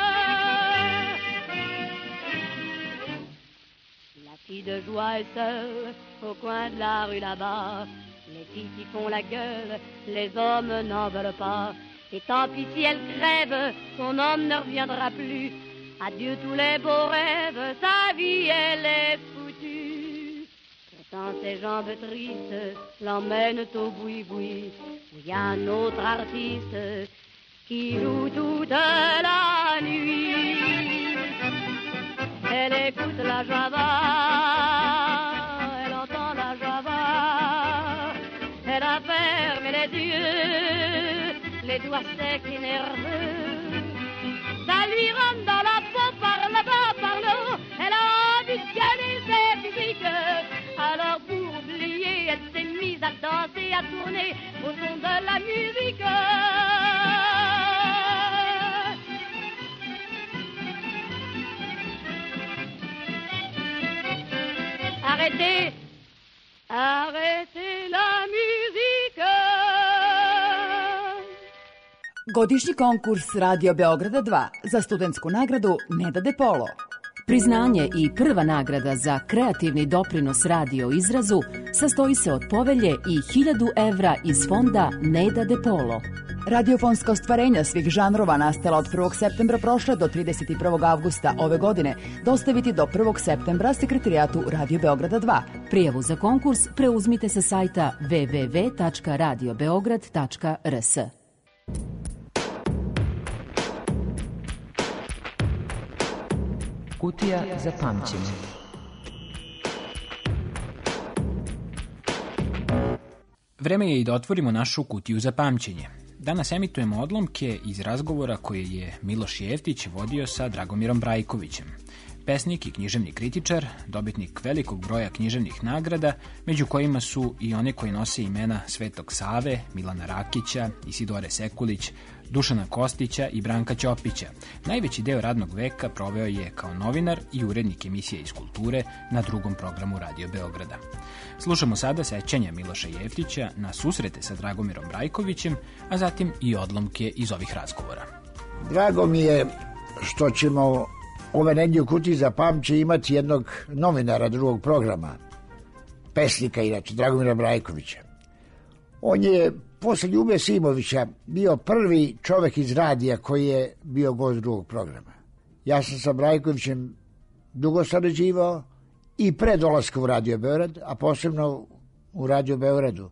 Speaker 6: La fille de joie est seule au coin de la rue là-bas. Les filles qui font la gueule, les hommes n'en veulent pas. Et tant pis si elle crève, son homme ne reviendra plus. Adieu tous les beaux rêves, sa vie elle est foutue. Pourtant ses jambes tristes l'emmènent au boui-boui, où il y a un autre artiste qui joue toute la nuit. Elle écoute la java, elle entend la java, elle a fermé les yeux, les doigts secs et nerveux. Ça lui rentre dans la peau par le bas, par le haut. Elle a envie de gagner ses physiques. Alors pour oublier, elle s'est mise à danser, à tourner au son de la musique. Arrêtez, arrêtez la musique.
Speaker 8: Godišnji konkurs Radio Beograda dva za studentsku nagradu Neda De Polo.
Speaker 4: Priznanje i prva nagrada za kreativni doprinos radio izrazu sastoji se od povelje i hiljadu evra iz fonda Neda De Polo.
Speaker 8: Radiofonska ostvarenja svih žanrova nastala od prvog septembra prošle do trideset prvog avgusta ove godine dostaviti do prvog septembra sekretarijatu Radio Beograda dva.
Speaker 4: Prijavu za konkurs preuzmite sa sajta w w w tačka radio beograd tačka r s.
Speaker 9: Kutija za pamćenje.
Speaker 1: Vreme je i da otvorimo našu kutiju za pamćenje. Danas emitujemo odlomke iz razgovora koje je Miloš Jeftić vodio sa Dragomirom Brajkovićem. Pesnik i književni kritičar, dobitnik velikog broja književnih nagrada, među kojima su i one koji nose imena Svetog Save, Milana Rakića, Isidore Sekulić, Dušana Kostića i Branka Ćopića. Najveći deo radnog veka proveo je kao novinar i urednik emisije iz kulture na drugom programu Radio Beograda. Slušamo sada sećanja Miloša Jeftića na susrete sa Dragomirom Brajkovićem, a zatim i odlomke iz ovih razgovora.
Speaker 10: Drago mi je što ćemo ove nedjelje u kutiji za pamćenje imati jednog novinara drugog programa, pesnika inače, Dragomira Brajkovića. On je posle Ljube Simovića bio prvi čovek iz radija koji je bio gost drugog programa. Ja sam sa Brajkovićem dugo sarađivao i pre dolaska u Radio Beograd, a posebno u Radio Beogradu.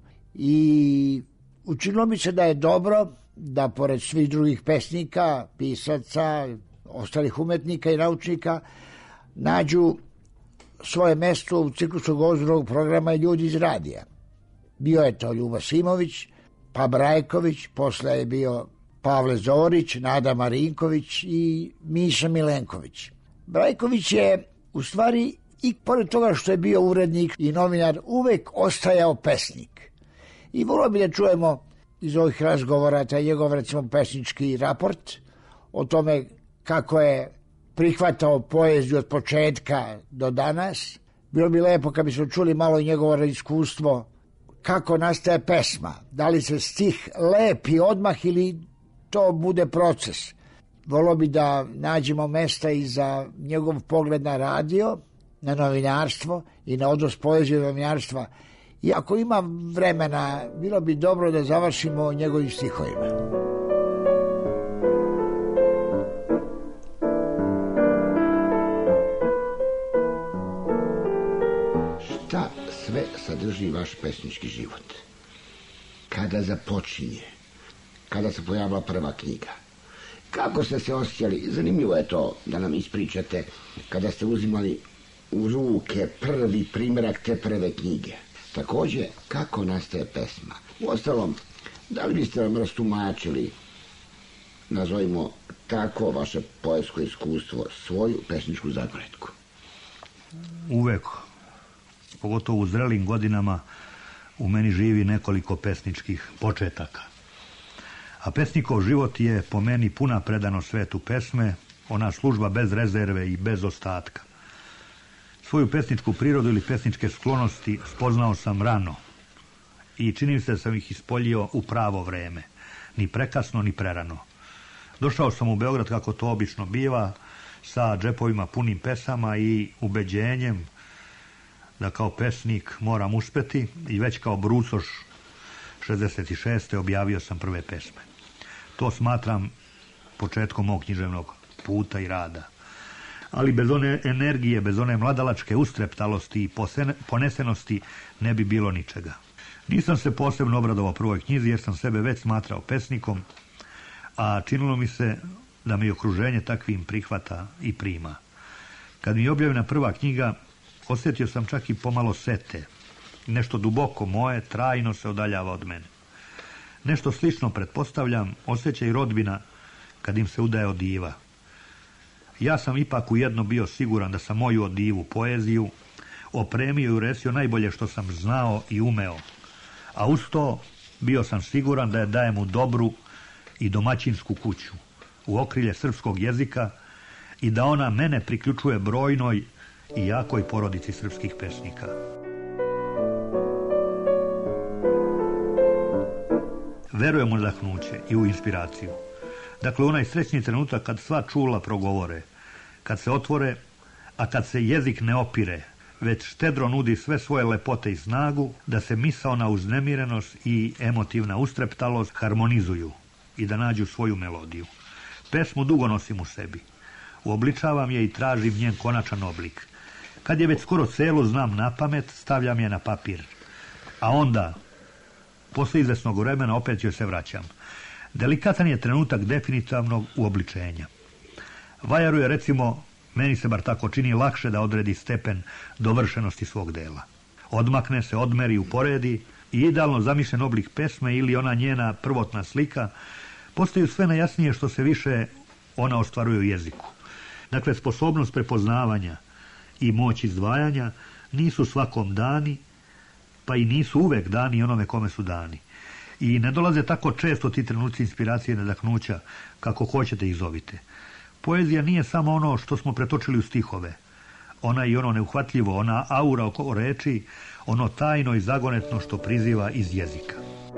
Speaker 10: I učinilo mi se da je dobro da pored svih drugih pesnika, pisaca, ostalih umetnika i naučnika nađu svoje mesto u ciklusu gost drugog programa i ljudi iz radija. Bio je to Ljuba Simović, pa Brajković, posle je bio Pavle Zorić, Nada Marinković i Miša Milenković. Brajković je u stvari, i pored toga što je bio urednik i novinar, uvek ostajao pesnik. I volio bi da čujemo iz ovih razgovora taj njegov, recimo, pesnički raport o tome kako je prihvatao poeziju od početka do danas. Bilo bi lepo kad bi smo čuli malo njegovo iskustvo kako nastaje pesma. Da li se stih lepi odmah ili to bude proces. Volio bi da nađemo mesta i za njegov pogled na radio, na novinarstvo i na odnos poezije i novinarstva. I ako ima vremena, bilo bi dobro da završimo njegovim stihovima.
Speaker 11: Šta sve sadrži vaš pesnički život? Kada započinje? Kada se pojavila prva knjiga? Kako ste se osjećali? Zanimljivo je to da nam ispričate kada ste uzimali u ruke prvi primjerak te prve knjige. Takođe, kako nastaje pesma? Uostalom, da li biste vam rastumačili, nazovimo tako, vaše poetsko iskustvo, svoju pesničku zagoretku?
Speaker 12: Uvek, pogotovo u zrelim godinama, u meni živi nekoliko pesničkih početaka. A pesnikov život je po meni puna predanost svetu pesme, ona služba bez rezerve i bez ostatka. Svoju pesničku prirodu ili pesničke sklonosti spoznao sam rano. i čini mi se da sam ih ispoljio u pravo vreme. Ni prekasno, ni prerano. Došao sam u Beograd, kako to obično biva, sa džepovima punim pesama i ubeđenjem da kao pesnik moram uspeti, i već kao brucoš šezdeset šeste objavio sam prve pesme. To smatram početkom mog književnog puta i rada. Ali bez one energije, bez one mladalačke ustreptalosti i ponesenosti ne bi bilo ničega. Nisam se posebno obradovao prvoj knjizi jer sam sebe već smatrao pesnikom, a činilo mi se da mi okruženje takvim prihvata i prima. Kad mi je objavljena prva knjiga, osjetio sam čak i pomalo sete. Nešto duboko moje trajno se odaljava od mene. Nešto slično, pretpostavljam, osjeća i rodbina kad im se udaje odiva. Ja sam ipak ujedno bio siguran da sam moju odivu, poeziju, opremio i uresio najbolje što sam znao i umeo. A uz to bio sam siguran da je dajem u dobru i domaćinsku kuću, u okrilje srpskog jezika, i da ona mene priključuje brojnoj i jakoj porodici srpskih pesnika. Verujem u nadahnuće i u inspiraciju. Dakle, onaj srećni trenutak kad sva čula progovore, kad se otvore, a kad se jezik ne opire, već štedro nudi sve svoje lepote i snagu, da se misaona uznemirenost i emotivna ustreptalost harmonizuju i da nađu svoju melodiju. Pesmu dugo nosim u sebi. Uobličavam je i tražim njen konačan oblik. Kad je već skoro celu znam na pamet, stavljam je na papir. A onda, posle izvesnog vremena, opet joj se vraćam. Delikatan je trenutak definitivnog uobličenja. Vajaru je, recimo, meni se bar tako čini, lakše da odredi stepen dovršenosti svog dela. Odmakne se, odmeri, uporedi i idealno zamišljen oblik pesme ili ona njena prvotna slika postaju sve najjasnije što se više ona ostvaruje u jeziku. Dakle, sposobnost prepoznavanja i moć izdvajanja nisu svakom dani, pa i nisu uvek dani onome kome su dani. I ne dolaze tako često ti trenuci inspiracije i nadahnuća, kako hoćete ih zovite. Poezija nije samo ono što smo pretočili u stihove. Ona je i ono neuhvatljivo, ona aura oko reči, ono tajno i zagonetno što priziva iz jezika.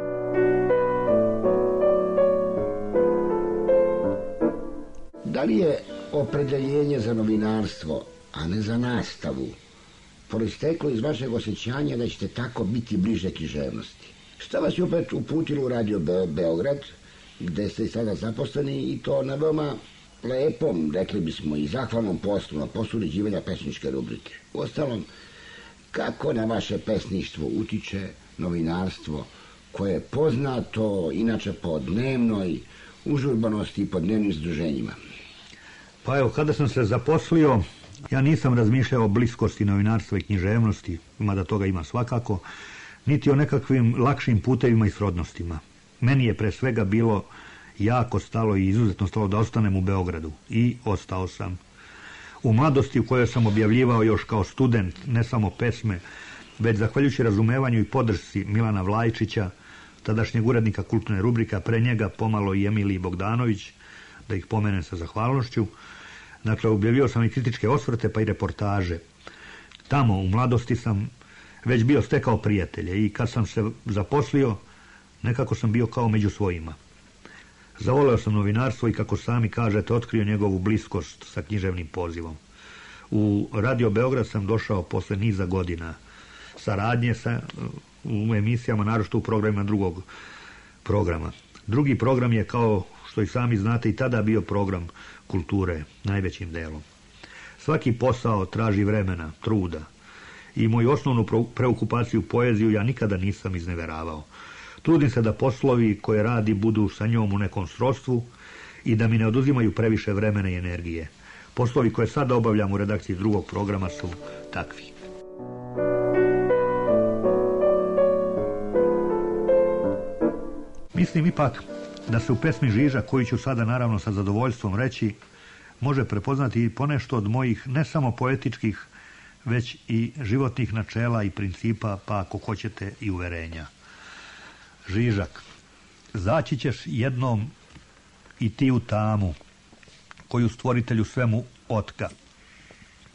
Speaker 11: Da li je opredeljenje za novinarstvo, a ne za nastavu, proisteklo iz vašeg osjećanja da ćete tako biti bliže književnosti? Šta vas je opet uputilo u Radio Be- Beograd, gde ste i sada zaposleni, i to na veoma lepom, rekli bismo, i zahvalnom poslu, na poslu uređivanja pesničke rubrike. Uostalom, kako na vaše pesništvo utiče novinarstvo koje je poznato inače po dnevnoj užurbanosti i po dnevnim združenjima?
Speaker 12: Pa evo, kada sam se zaposlio, ja nisam razmišljao o bliskosti novinarstva i književnosti, mada toga ima svakako, niti o nekakvim lakšim putevima i srodnostima. Meni je pre svega bilo jako stalo i izuzetno stalo da ostanem u Beogradu, i ostao sam. U mladosti, u kojoj sam objavljivao još kao student ne samo pesme, već zahvaljujući razumevanju i podršci Milana Vlajčića, tadašnjeg urednika kulturne rubrike, a pre njega pomalo i Emiliji Bogdanović, da ih pomenem sa zahvalnošću. Dakle, objavljivao sam i kritičke osvrte, pa i reportaže. Tamo, u mladosti, sam već bio stekao prijatelje i kad sam se zaposlio, nekako sam bio kao među svojima. Zavoleo sam novinarstvo i, kako sami kažete, otkrio njegovu bliskost sa književnim pozivom. U Radio Beograd sam došao posle niza godina saradnje sa, u emisijama, naročito u programima drugog programa. Drugi program je, kao što i sami znate, i tada bio program kulture, najvećim delom. Svaki posao traži vremena, truda, i moju osnovnu preokupaciju poeziju ja nikada nisam izneveravao. Trudim se da poslovi koje radi budu sa njom u nekom srodstvu i da mi ne oduzimaju previše vremena i energije. Poslovi koje sada obavljam u redakciji drugog programa su takvi. Mislim ipak da se u pesmi Žiža, koju ću sada naravno sa zadovoljstvom reći, može prepoznati i ponešto od mojih ne samo poetičkih, već i životnih načela i principa, pa ako hoćete i uverenja. Žižak: zaći ćeš jednom i ti u tamu, koju stvoritelju svemu otka.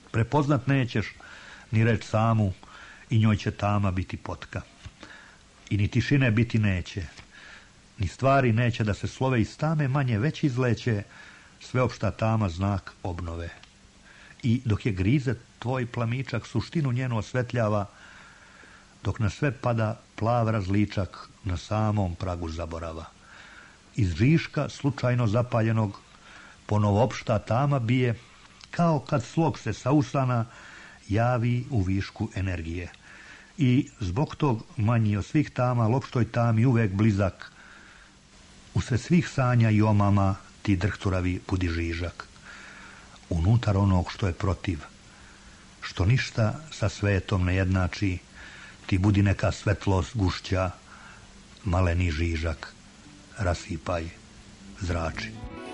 Speaker 12: Prepoznat nećeš ni reč samu, i njoj će tama biti potka. i ni tišine biti neće. Ni stvari neće da se slove iz tame, manje već izleće, sveopšta tama znak obnove. I dok je grize tvoj plamičak, suštinu njenu osvetljava, dok na sve pada plav različak na samom pragu zaborava. Iz žiška slučajno zapaljenog ponovo opšta tama bije, kao kad slog se sa usana javi u višku energije. I zbog tog manji od svih tama, lopštoj tami uvek blizak, usred svih sanja i omama ti drhturavi budi žižak. Unutar onog što je protiv, što ništa sa svetom ne jednači, ti budi neka svetlost gušća, maleni žižak, rasipaj, zrači.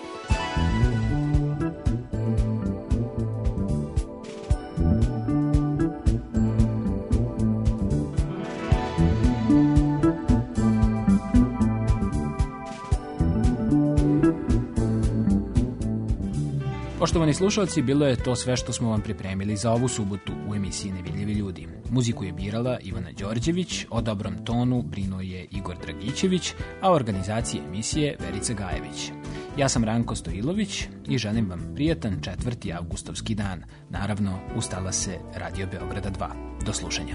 Speaker 1: Poštovani slušalci, bilo je to sve što smo vam pripremili za ovu subotu u emisiji Nevidljivi ljudi. Muziku je birala Ivana Đorđević, o dobrom tonu brinuo je Igor Dragićević, a organizacija emisije Verica Gajević. Ja sam Ranko Stojilović i želim vam prijatan četvrti avgustovski dan. Naravno, ustala se Radio Beograda dva. Do slušanja.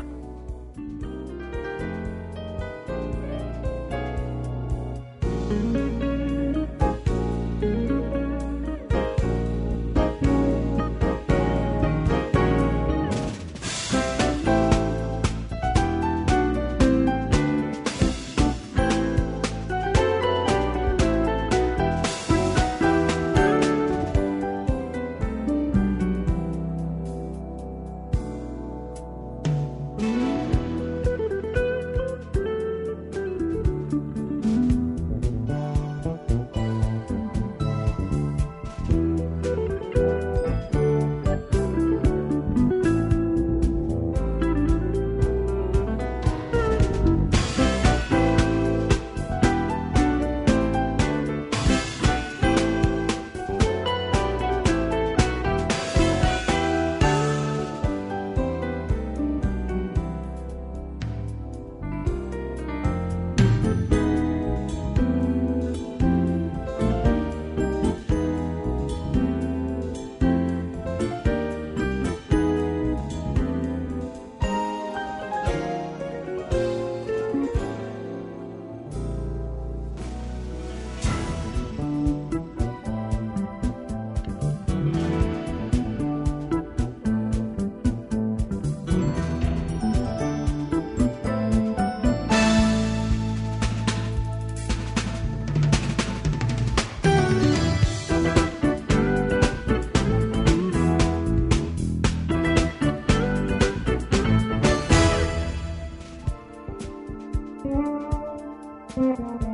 Speaker 6: Thank you.